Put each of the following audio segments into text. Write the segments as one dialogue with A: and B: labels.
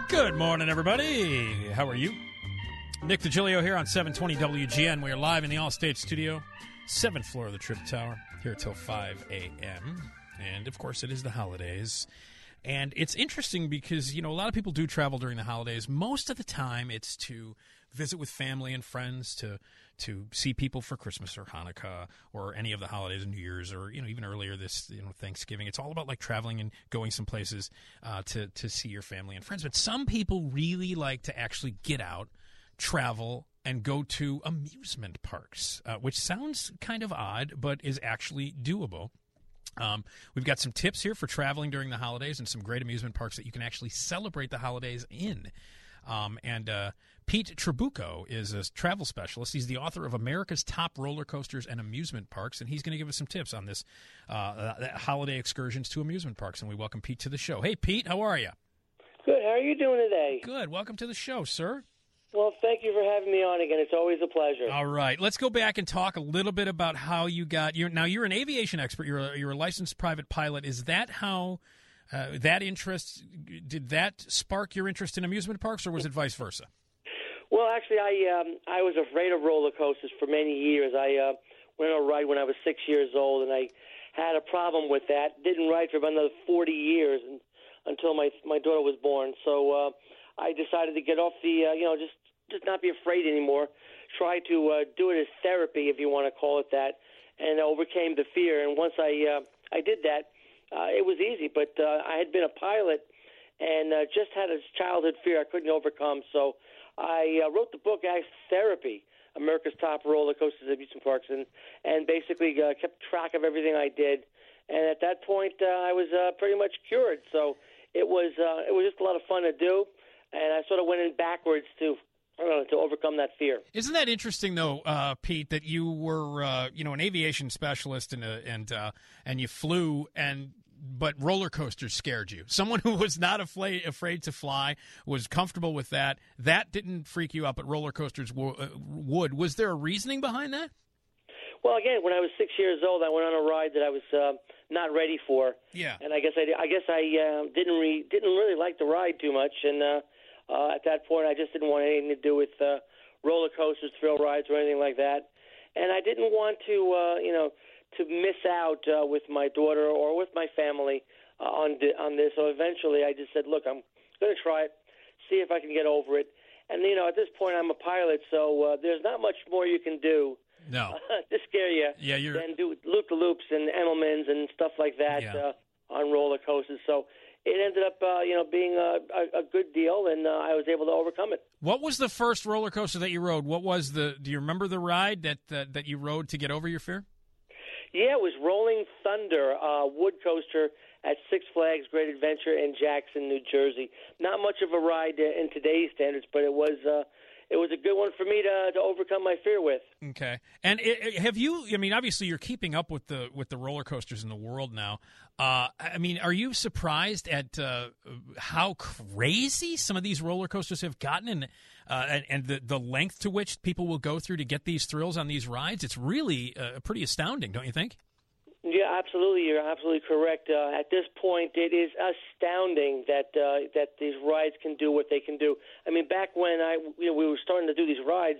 A: Good morning, everybody. How are you? Nick DiGilio here on 720 WGN. We are live in the Allstate studio, 7th floor of the Trip Tower, here till 5 a.m. And, of course, it is the holidays. And it's interesting because, you know, a lot of people do travel during the holidays. Most of the time it's to visit with family and friends, to see people for Christmas or Hanukkah or any of the holidays, New Year's, or, you know, even earlier this, you know, Thanksgiving. It's all about, like, traveling and going some places to see your family and friends. But some people really like to actually get out, travel, and go to amusement parks, which sounds kind of odd, but is actually doable. We've got some tips here for traveling during the holidays and some great amusement parks that you can actually celebrate the holidays in. Pete Trabucco is a travel specialist. He's the author of America's Top Roller Coasters and Amusement Parks, and he's going to give us some tips on this holiday excursions to amusement parks. And we welcome Pete to the show. Hey, Pete, how are you?
B: Good. How are you doing today?
A: Good. Welcome to the show, sir.
B: Well, thank you for having me on again. It's always a pleasure.
A: All right. Let's go back and talk a little bit about how you got – now, you're an aviation expert. You're a licensed private pilot. Is that how that interest – did that spark your interest in amusement parks, or was it vice versa?
B: Well, actually, I was afraid of roller coasters for many years. I went on a ride when I was 6 years old, and I had a problem with that. Didn't ride for about another 40 years until my daughter was born. So I decided to get off the just not be afraid anymore. Try to do it as therapy, if you want to call it that, and overcame the fear. And once I did that, it was easy. But I had been a pilot and just had a childhood fear I couldn't overcome. So I wrote the book as therapy, America's Top Roller Coasters and Amusement Parks, and basically kept track of everything I did. And at that point, I was pretty much cured. So it was just a lot of fun to do, and I sort of went in backwards to overcome that fear.
A: Isn't that interesting, though, Pete, that you were, an aviation specialist and you flew, but roller coasters scared you? Someone who was not afraid to fly, was comfortable with that. That didn't freak you out, but roller coasters would. Was there a reasoning behind that?
B: Well, again, when I was 6 years old, I went on a ride that I was not ready for.
A: Yeah.
B: And I guess I didn't really like the ride too much, and at that point, I just didn't want anything to do with roller coasters, thrill rides, or anything like that. And I didn't want to miss out with my daughter or with my family on this. So eventually, I just said, "Look, I'm going to try it, see if I can get over it." And at this point, I'm a pilot, so there's not much more you can do.
A: No.
B: To scare you.
A: Yeah,
B: than do loop-the-loops and Emmelmans and stuff like that on roller coasters. So it ended up, being a good deal, and I was able to overcome it.
A: What was the first roller coaster that you rode? Do you remember the ride that you rode to get over your fear?
B: Yeah, it was Rolling Thunder, wood coaster at Six Flags Great Adventure in Jackson, New Jersey. Not much of a ride in today's standards, but it was a good one for me to overcome my fear with.
A: Okay. And have you? I mean, obviously, you're keeping up with the roller coasters in the world now. Are you surprised at how crazy some of these roller coasters have gotten, and the length to which people will go through to get these thrills on these rides? It's really pretty astounding, don't you think?
B: Yeah, absolutely. You're absolutely correct. At this point, it is astounding that these rides can do what they can do. I mean, back when we were starting to do these rides,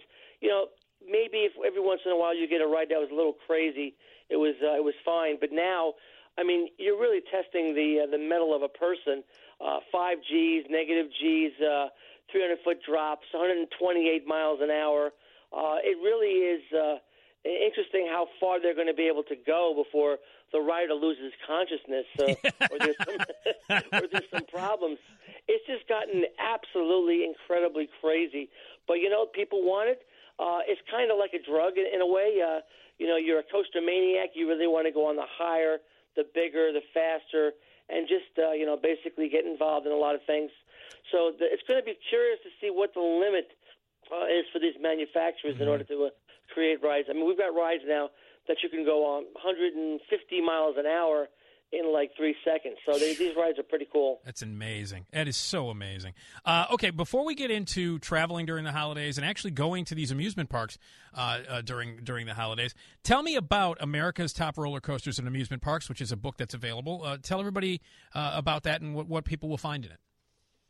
B: maybe if every once in a while you get a ride that was a little crazy, it was fine. But now, I mean, you're really testing the mettle of a person. 5 Gs, negative Gs, 300-foot drops, 128 miles an hour. It really is interesting how far they're going to be able to go before the rider loses consciousness or there's some problems. It's just gotten absolutely incredibly crazy. But, people want it. It's kind of like a drug in a way. You're a coaster maniac. You really want to go on the higher, the bigger, the faster, and just, basically get involved in a lot of things. So it's going to be curious to see what the limit is for these manufacturers in order to create rides. I mean, we've got rides now that you can go on 150 miles an hour in like 3 seconds. So these rides are pretty cool.
A: That's amazing. That is so amazing. Okay, before we get into traveling during the holidays and actually going to these amusement parks during the holidays, tell me about America's Top Roller Coasters and Amusement Parks, which is a book that's available. Tell everybody about that and what people will find in it.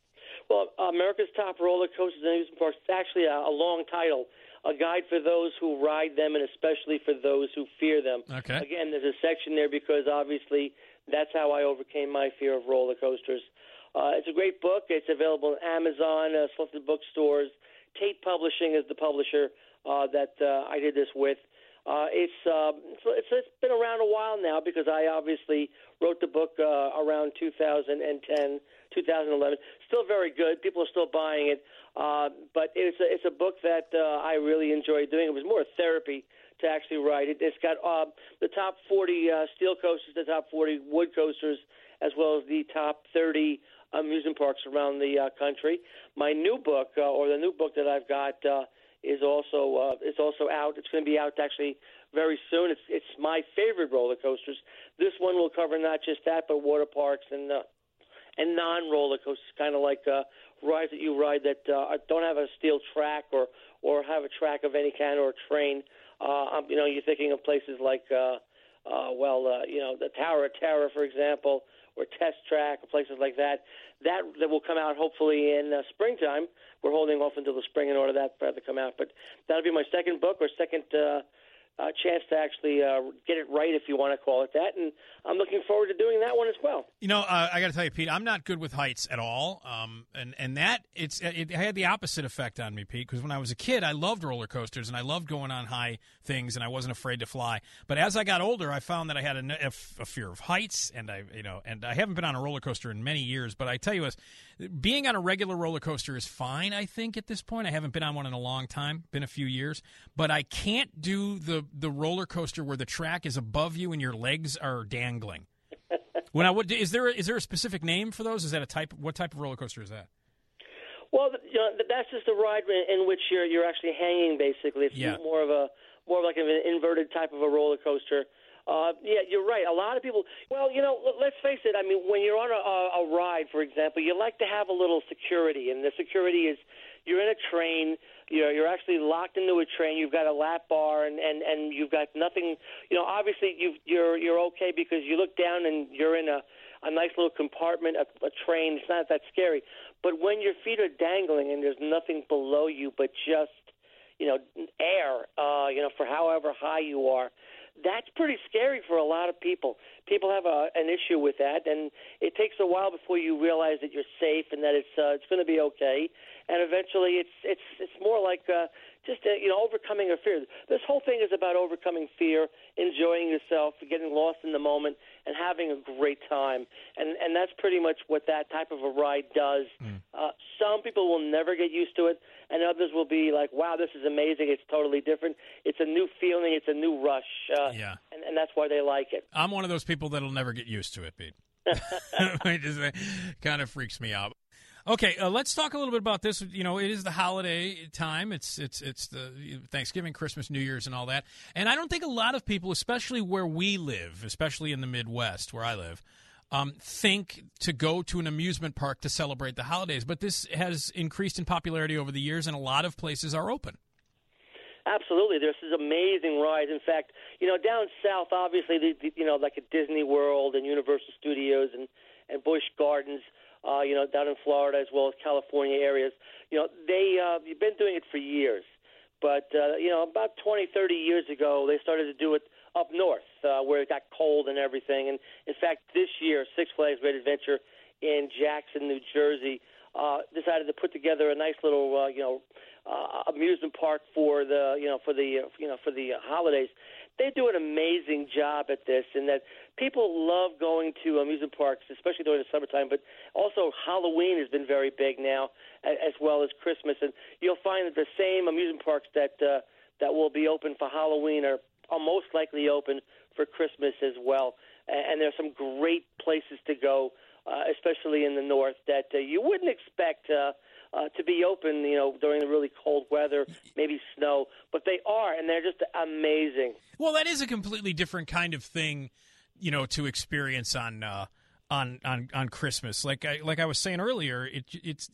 B: Well, America's Top Roller Coasters and Amusement Parks. It's actually a long title, a guide for those who ride them and especially for those who fear them.
A: Okay.
B: Again, there's a section there because obviously that's how I overcame my fear of roller coasters. It's a great book. It's available on Amazon, selected bookstores. Tate Publishing is the publisher that I did this with. It's been around a while now because I obviously wrote the book around 2010, 2011. Still very good. People are still buying it. But it's a book that I really enjoyed doing. It was more therapy to actually write it. It's got the top 40 steel coasters, the top 40 wood coasters, as well as the top 30 amusement parks around the country. My new book, or the new book that I've got, is also out. It's going to be out actually very soon. It's my favorite roller coasters. This one will cover not just that, but water parks and non-roller coasters, kind of like rides that you ride that don't have a steel track or have a track of any kind or a train. You're thinking of places like the Tower of Terror, for example, or Test Track, or places like that. That will come out hopefully in springtime. We're holding off until the spring in order for that to come out. But that'll be my second book or second chance to actually get it right, if you want to call it that. And I'm looking forward to doing that one as well.
A: I got to tell you, Pete, I'm not good with heights at all. And that it had the opposite effect on me, Pete, because when I was a kid, I loved roller coasters and I loved going on high things and I wasn't afraid to fly. But as I got older, I found that I had a fear of heights, and I haven't been on a roller coaster in many years. But I tell you, being on a regular roller coaster is fine, I think, at this point. I haven't been on one in a long time, been a few years. But I can't do the roller coaster where the track is above you and your legs are dangling. Is there a specific name for those? Is that what type of roller coaster is that?
B: Well, that's just a ride in which you're actually hanging. Basically, it's more like an inverted type of a roller coaster. You're right. A lot of people. Well, let's face it. I mean, when you're on a ride, for example, you like to have a little security, and the security is you're in a train. You're actually locked into a train. You've got a lap bar, and you've got nothing. Obviously you're okay because you look down and you're in a nice little compartment, a train. It's not that scary. But when your feet are dangling and there's nothing below you but just air, for however high you are, that's pretty scary for a lot of people. People have an issue with that, and it takes a while before you realize that you're safe and that it's going to be okay. And eventually, it's more like overcoming a fear. This whole thing is about overcoming fear, enjoying yourself, getting lost in the moment, and having a great time. And that's pretty much what that type of a ride does. Some people will never get used to it, and others will be like, wow, this is amazing. It's totally different. It's a new feeling. It's a new rush. And that's why they like it.
A: I'm one of those people that'll never get used to it, Pete. It just kind of freaks me out. Okay, let's talk a little bit about this. It is the holiday time. It's the Thanksgiving, Christmas, New Year's, and all that. And I don't think a lot of people, especially where we live, especially in the Midwest where I live, think to go to an amusement park to celebrate the holidays. But this has increased in popularity over the years, and a lot of places are open.
B: Absolutely. There's this amazing rides. In fact, down south, obviously, like at Disney World and Universal Studios and Busch Gardens, down in Florida as well as California areas, you've been doing it for years. But, about 20, 30 years ago, they started to do it up north where it got cold and everything. And, in fact, this year, Six Flags Great Adventure in Jackson, New Jersey, decided to put together a nice little, amusement park for the holidays. They do an amazing job at this, and that people love going to amusement parks, especially during the summertime. But also Halloween has been very big now, as well as Christmas. And you'll find that the same amusement parks that will be open for Halloween are most likely open for Christmas as well. And there are some great places to go, especially in the north, that you wouldn't expect to be open, during the really cold weather, maybe snow, but they are, and they're just amazing.
A: Well, that is a completely different kind of thing, to experience on Christmas. Like I was saying earlier, it's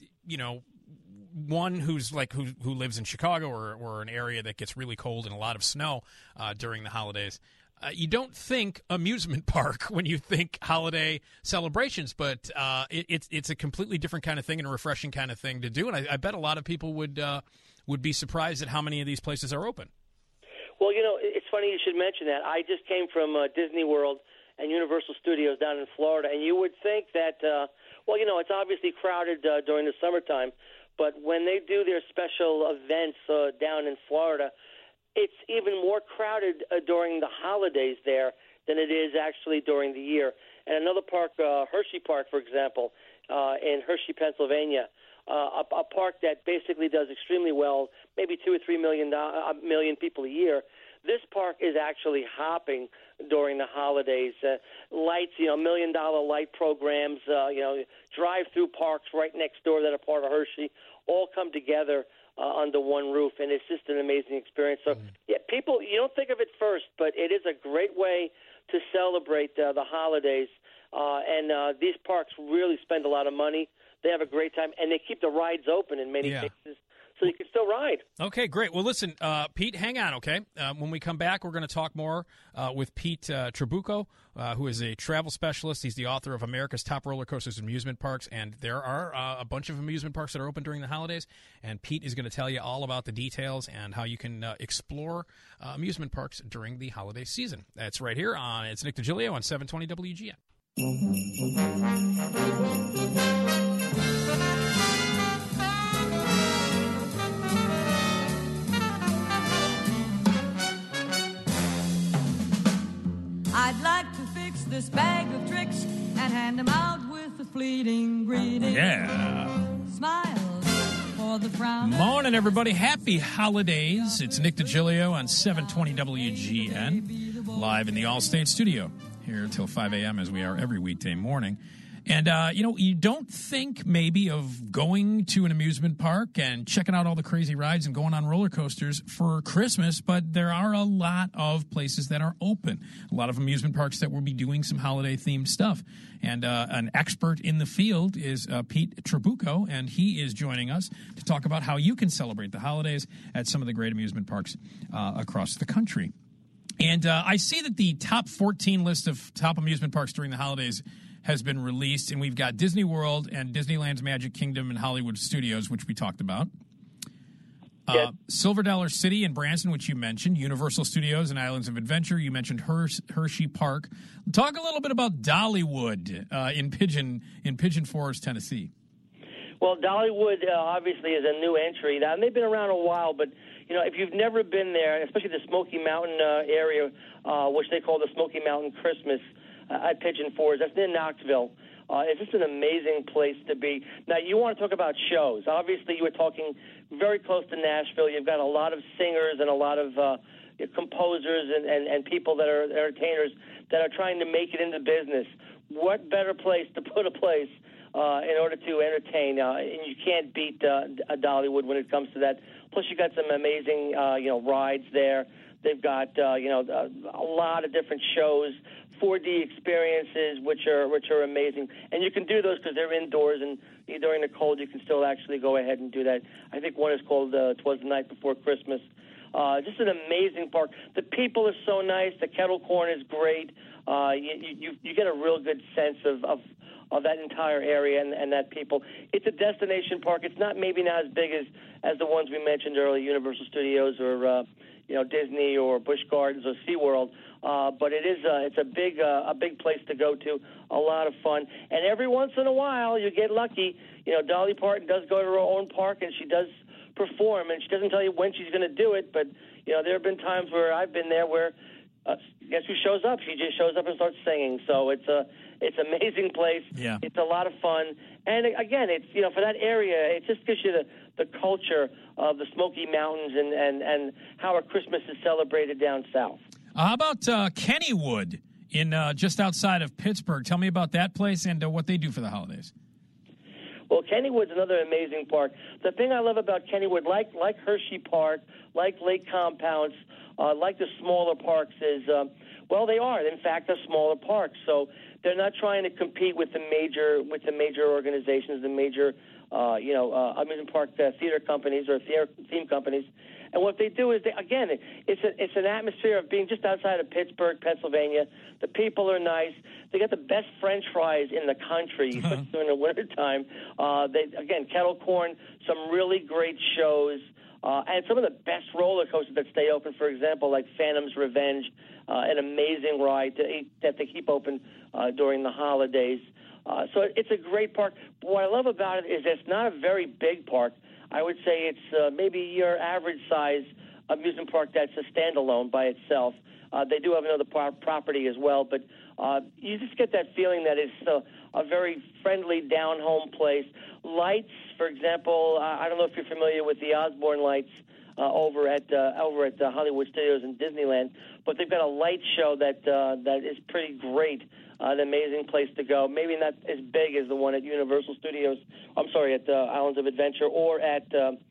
A: one who's who lives in Chicago or an area that gets really cold and a lot of snow during the holidays. you don't think amusement park when you think holiday celebrations, but it's a completely different kind of thing and a refreshing kind of thing to do. And I bet a lot of people would be surprised at how many of these places are open.
B: Well, it's funny you should mention that. I just came from Disney World and Universal Studios down in Florida, and you would think that, it's obviously crowded during the summertime, but when they do their special events down in Florida, it's even more crowded during the holidays there than it is actually during the year. And another park, Hershey Park, for example, in Hershey, Pennsylvania, a park that basically does extremely well, maybe 2 or 3 million people a year. This park is actually hopping during the holidays. Lights, $1 million light programs, drive-through parks right next door that are part of Hershey, all come together under one roof, and it's just an amazing experience. So, people, you don't think of it first, but it is a great way to celebrate the holidays. And these parks really spend a lot of money. They have a great time, and they keep the rides open in many cases, so you can still ride.
A: Okay, great. Well, listen, Pete, hang on, okay? When we come back, we're going to talk more with Pete Trabucco, who is a travel specialist. He's the author of America's Top Roller Coasters and Amusement Parks, and there are a bunch of amusement parks that are open during the holidays, and Pete is going to tell you all about the details and how you can explore amusement parks during the holiday season. That's right here on It's Nick DiGilio on 720 WGN.
C: I'd like to fix this bag of tricks and hand them out with a fleeting greeting.
A: Yeah.
C: Smiles for the frown.
A: Morning, everybody. Happy holidays. It's Nick DiGilio on 720 WGN, live in the Allstate studio here till 5 a.m. as we are every weekday morning. And, you don't think maybe of going to an amusement park and checking out all the crazy rides and going on roller coasters for Christmas, but there are a lot of places that are open, a lot of amusement parks that will be doing some holiday-themed stuff. And an expert in the field is Pete Trabucco, and he is joining us to talk about how you can celebrate the holidays at some of the great amusement parks across the country. And I see that the top 14 list of top amusement parks during the holidays has been released, and we've got Disney World and Disneyland's Magic Kingdom and Hollywood Studios, which we talked about. Silver Dollar City in Branson, which you mentioned, Universal Studios and Islands of Adventure. You mentioned Hershey Park. Talk a little bit about Dollywood in Pigeon Forge, Tennessee.
B: Well, Dollywood obviously is a new entry. Now, they've been around a while, but if you've never been there, especially the Smoky Mountain area, which they call the Smoky Mountain Christmas at Pigeon Forge, that's near Knoxville. It's just an amazing place to be. Now, you want to talk about shows. Obviously, you were talking very close to Nashville. You've got a lot of singers and a lot of composers and people that are entertainers that are trying to make it into business. What better place to put a place in order to entertain? And you can't beat a Dollywood when it comes to that. Plus, you got some amazing rides there. They've got a lot of different shows, 4D experiences, which are amazing, and you can do those because they're indoors, and during the cold you can still actually go ahead and do that. I think one is called "'Twas the Night Before Christmas." Just an amazing park. The people are so nice. The kettle corn is great. You get a real good sense of that entire area and that people. It's a destination park. It's not maybe not as big as the ones we mentioned earlier, Universal Studios or Disney or Busch Gardens or SeaWorld. But it's a big place to go to. A lot of fun, and every once in a while you get lucky. Dolly Parton does go to her own park, and she does perform, and she doesn't tell you when she's going to do it. But there have been times where I've been there where guess who shows up? She just shows up and starts singing. So it's an amazing place.
A: Yeah.
B: It's a lot of fun, and again, it's for that area, it just gives you the culture of the Smoky Mountains and how our Christmas is celebrated down south.
A: How about Kennywood in just outside of Pittsburgh? Tell me about that place and what they do for the holidays.
B: Well, Kennywood's another amazing park. The thing I love about Kennywood, like Hershey Park, like Lake Compounce, like the smaller parks, is they are in fact a smaller park. So they're not trying to compete with the major organizations, the major amusement park theater companies or theme companies. And what they do is, it's an atmosphere of being just outside of Pittsburgh, Pennsylvania. The people are nice. They got the best French fries in the country during the wintertime. Kettle corn, some really great shows. And some of the best roller coasters that stay open, for example, like Phantom's Revenge, an amazing ride that they keep open during the holidays. So it's a great park. But what I love about it is it's not a very big park. I would say it's maybe your average size amusement park that's a standalone by itself. They do have another property as well, but you just get that feeling that it's a very friendly, down-home place. Lights, for example, I don't know if you're familiar with the Osborne lights over at Hollywood Studios in Disneyland, but they've got a light show that is pretty great. An amazing place to go. Maybe not as big as the one at Universal Studios. I'm sorry, at Islands of Adventure or at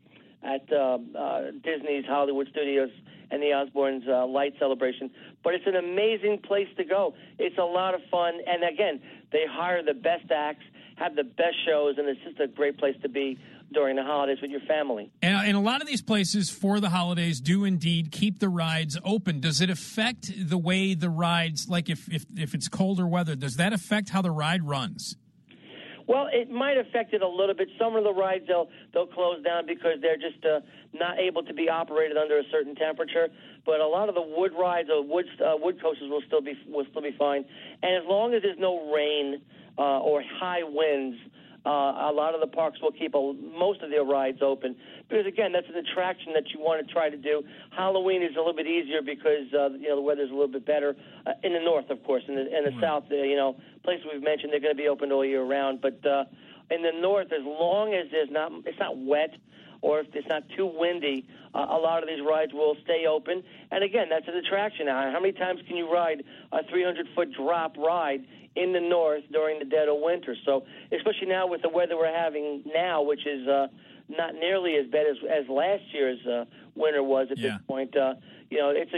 B: Disney's Hollywood Studios and the Osborne's light celebration. But it's an amazing place to go. It's a lot of fun. And, again, they hire the best acts, have the best shows, and it's just a great place to be during the holidays with your family.
A: And a lot of these places for the holidays do indeed keep the rides open. Does it affect the way the rides, like if it's colder weather, does that affect how the ride runs?
B: Well, it might affect it a little bit. Some of the rides they'll close down because they're just not able to be operated under a certain temperature. But a lot of the wood rides or wood coasters will still be fine. And as long as there's no rain or high winds, a lot of the parks will keep most of their rides open because, again, that's an attraction that you want to try to do. Halloween is a little bit easier because the weather's a little bit better in the north, of course. In the south, places we've mentioned, they're going to be open all year round. But in the north, as long as it's not wet or if it's not too windy, a lot of these rides will stay open. And, again, that's an attraction. Now, how many times can you ride a 300-foot drop ride in the north during the dead of winter? So especially now with the weather we're having now, which is not nearly as bad as last year's winter was at this point, it's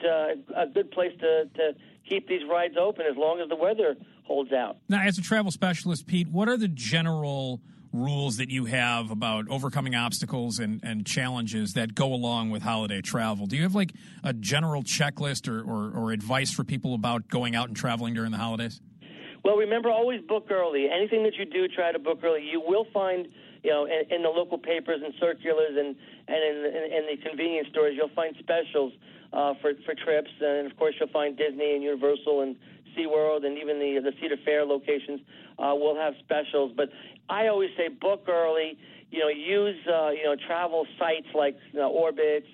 B: a good place to keep these rides open as long as the weather holds out.
A: Now, as a travel specialist, Pete, what are the general rules that you have about overcoming obstacles and challenges that go along with holiday travel? Do you have like a general checklist or advice for people about going out and traveling during the holidays?
B: Well, remember, always book early. Anything that you do, try to book early. You will find, in the local papers and circulars and in the convenience stores, you'll find specials for trips. And, of course, you'll find Disney and Universal and SeaWorld and even the Cedar Fair locations will have specials. But I always say book early. Use travel sites like Orbitz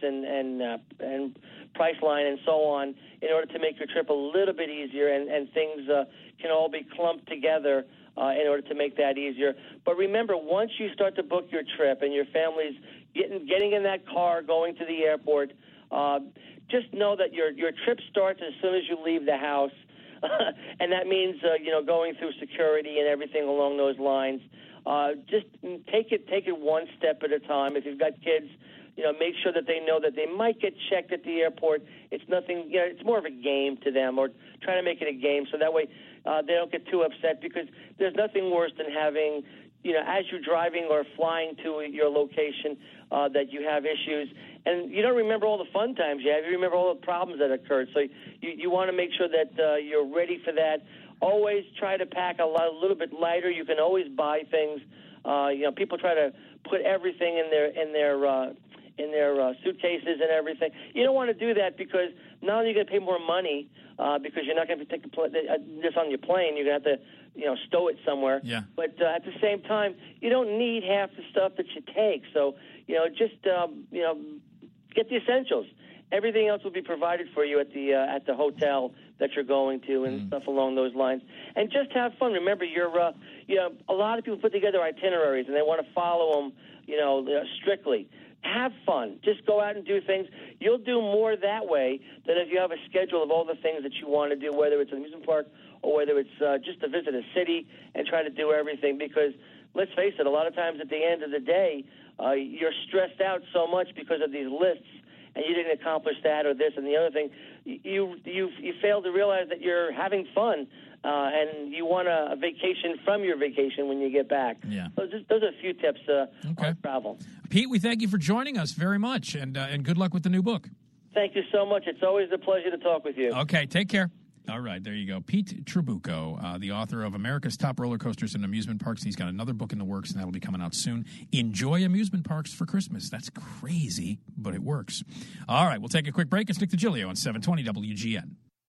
B: and Priceline and so on in order to make your trip a little bit easier, and things can all be clumped together in order to make that easier. But remember, once you start to book your trip and your family's getting in that car, going to the airport, just know that your trip starts as soon as you leave the house, and that means going through security and everything along those lines. Just take it one step at a time. If you've got kids, make sure that they know that they might get checked at the airport. It's nothing, it's more of a game to them, or try to make it a game so that way they don't get too upset, because there's nothing worse than having, as you're driving or flying to your location, that you have issues. And you don't remember all the fun times you have. You remember all the problems that occurred. So you want to make sure that you're ready for that. Always try to pack a little bit lighter. You can always buy things. People try to put everything in their suitcases and everything. You don't want to do that, because not only are you going to pay more money because you're not going to take this on your plane. You're going to have to stow it somewhere.
A: Yeah.
B: But at the same time, you don't need half the stuff that you take. So just get the essentials. Everything else will be provided for you at the hotel that you're going to, and stuff along those lines. And just have fun. Remember, a lot of people put together itineraries and they want to follow them, strictly. Have fun. Just go out and do things. You'll do more that way than if you have a schedule of all the things that you want to do, whether it's an amusement park or whether it's just to visit a city and try to do everything. Because let's face it, a lot of times at the end of the day, you're stressed out so much because of these lists, and you didn't accomplish that or this and the other thing. You fail to realize that you're having fun and you want a vacation from your vacation when you get back.
D: Yeah.
B: Those are a few tips on travel.
D: Pete, we thank you for joining us very much, and good luck with the new book.
B: Thank you so much. It's always a pleasure to talk with you.
D: Okay, take care. All right, there you go. Pete Trabucco, the author of America's Top Roller Coasters and Amusement Parks. He's got another book in the works, and that'll be coming out soon. Enjoy amusement parks for Christmas. That's crazy, but it works. All right, we'll take a quick break. It's Nick DiGilio on 720 WGN.